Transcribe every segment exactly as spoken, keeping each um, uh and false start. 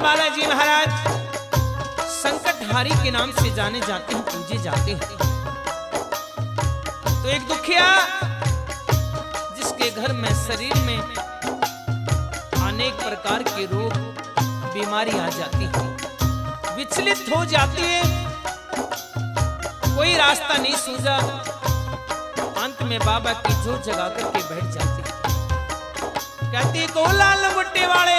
बालाजी महाराज संकटहारी के नाम से जाने जाते हैं, पूजे जाते हैं। तो एक दुखिया जिसके घर में शरीर में अनेक प्रकार के रोग बीमारी आ जाती है, विचलित हो जाती है, कोई रास्ता नहीं सूझा, अंत में बाबा की जोत जगा करके बैठ जाती है। कहती को लाल बुट्टे वाले,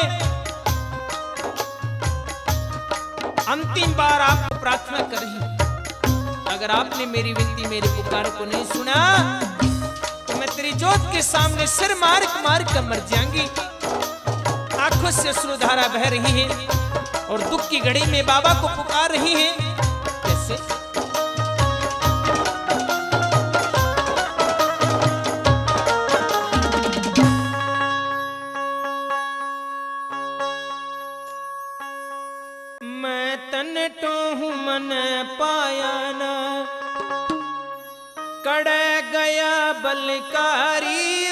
अंतिम बार आपको प्रार्थना कर रही हूं, अगर आपने मेरी विनती मेरी पुकार को नहीं सुना तो मैं तेरी जोत के सामने सिर मार मार कर मर जाऊंगी। आंखों से अश्रुधारा बह रही है और दुख की घड़ी में बाबा को पुकार रही है। कैसे? मैं तन तो हूँ मन पाया ना, कड़ गया बलकारी,